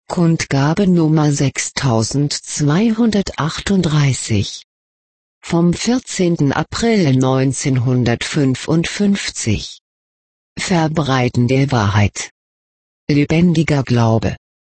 Kundgabe Nummer 6238 vom 14. April 1955. Verbreiten der Wahrheit. Lebendiger Glaube.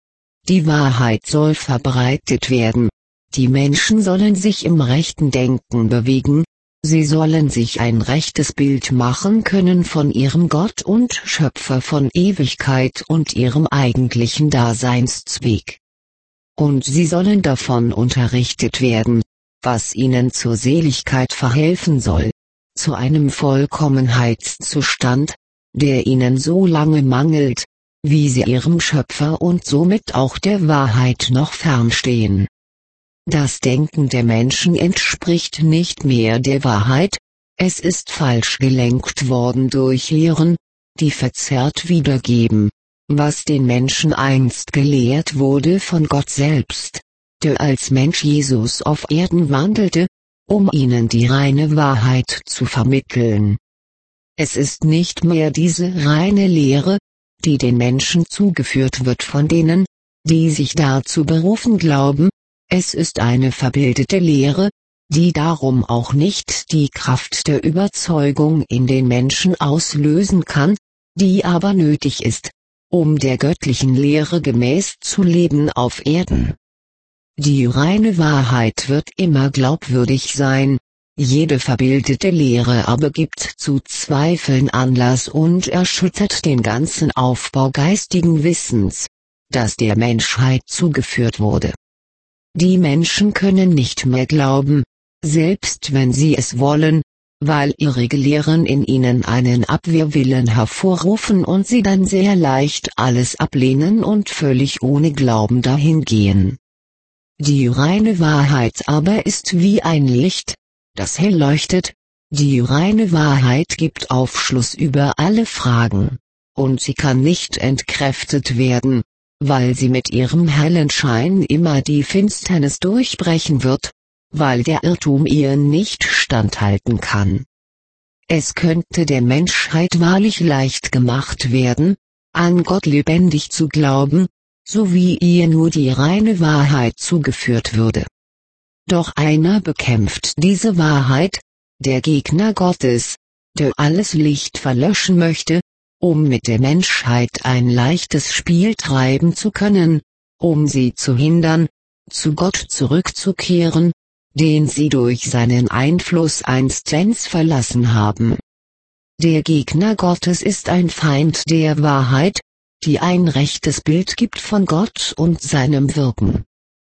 Die Wahrheit soll verbreitet werden. Die Menschen sollen sich im rechten Denken bewegen. Sie sollen sich ein rechtes Bild machen können von ihrem Gott und Schöpfer von Ewigkeit und ihrem eigentlichen Daseinszweck. Und sie sollen davon unterrichtet werden, was ihnen zur Seligkeit verhelfen soll, zu einem Vollkommenheitszustand, der ihnen so lange mangelt, wie sie ihrem Schöpfer und somit auch der Wahrheit noch fernstehen. Das Denken der Menschen entspricht nicht mehr der Wahrheit, es ist falsch gelenkt worden durch Lehren, die verzerrt wiedergeben, was den Menschen einst gelehrt wurde von Gott selbst, der als Mensch Jesus auf Erden wandelte, um ihnen die reine Wahrheit zu vermitteln. Es ist nicht mehr diese reine Lehre, die den Menschen zugeführt wird von denen, die sich dazu berufen glauben. Es ist eine verbildete Lehre, die darum auch nicht die Kraft der Überzeugung in den Menschen auslösen kann, die aber nötig ist, um der göttlichen Lehre gemäß zu leben auf Erden. Die reine Wahrheit wird immer glaubwürdig sein, jede verbildete Lehre aber gibt zu Zweifeln Anlass und erschüttert den ganzen Aufbau geistigen Wissens, das der Menschheit zugeführt wurde. Die Menschen können nicht mehr glauben, selbst wenn sie es wollen, weil ihre Lehren in ihnen einen Abwehrwillen hervorrufen und sie dann sehr leicht alles ablehnen und völlig ohne Glauben dahingehen. Die reine Wahrheit aber ist wie ein Licht, das hell leuchtet, die reine Wahrheit gibt Aufschluss über alle Fragen, und sie kann nicht entkräftet werden, weil sie mit ihrem hellen Schein immer die Finsternis durchbrechen wird, weil der Irrtum ihr nicht standhalten kann. Es könnte der Menschheit wahrlich leicht gemacht werden, an Gott lebendig zu glauben, so wie ihr nur die reine Wahrheit zugeführt würde. Doch einer bekämpft diese Wahrheit, der Gegner Gottes, der alles Licht verlöschen möchte, um mit der Menschheit ein leichtes Spiel treiben zu können, um sie zu hindern, zu Gott zurückzukehren, den sie durch seinen Einfluss einstens verlassen haben. Der Gegner Gottes ist ein Feind der Wahrheit, die ein rechtes Bild gibt von Gott und seinem Wirken.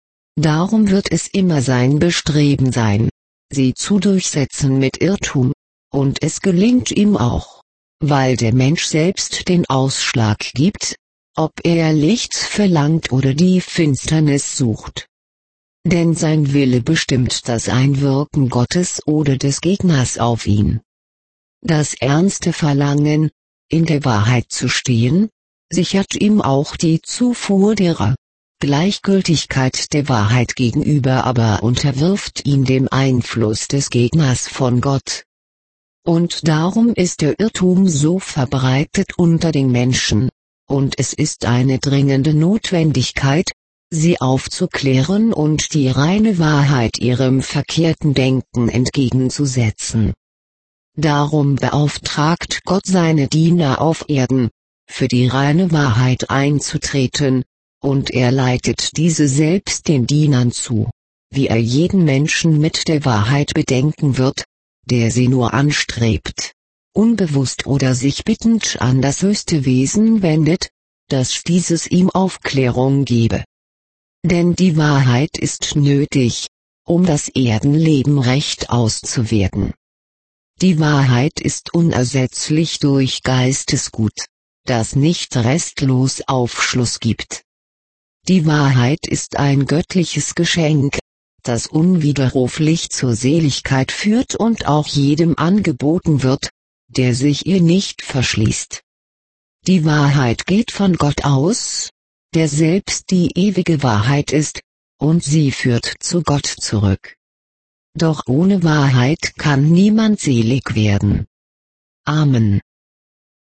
Darum wird es immer sein Bestreben sein, sie zu durchsetzen mit Irrtum, und es gelingt ihm auch, weil der Mensch selbst den Ausschlag gibt, ob er Licht verlangt oder die Finsternis sucht. Denn sein Wille bestimmt das Einwirken Gottes oder des Gegners auf ihn. Das ernste Verlangen, in der Wahrheit zu stehen, sichert ihm auch die Zufuhr derer. Gleichgültigkeit der Wahrheit gegenüber aber unterwirft ihn dem Einfluss des Gegners von Gott. Und darum ist der Irrtum so verbreitet unter den Menschen, und es ist eine dringende Notwendigkeit, sie aufzuklären und die reine Wahrheit ihrem verkehrten Denken entgegenzusetzen. Darum beauftragt Gott seine Diener auf Erden, für die reine Wahrheit einzutreten, und er leitet diese selbst den Dienern zu, wie er jeden Menschen mit der Wahrheit bedenken wird, der sie nur anstrebt, unbewusst oder sich bittend an das höchste Wesen wendet, dass dieses ihm Aufklärung gebe. Denn die Wahrheit ist nötig, um das Erdenleben recht auszuwerten. Die Wahrheit ist unersetzlich durch Geistesgut, das nicht restlos Aufschluss gibt. Die Wahrheit ist ein göttliches Geschenk, das unwiderruflich zur Seligkeit führt und auch jedem angeboten wird, der sich ihr nicht verschließt. Die Wahrheit geht von Gott aus, der selbst die ewige Wahrheit ist, und sie führt zu Gott zurück. Doch ohne Wahrheit kann niemand selig werden. Amen.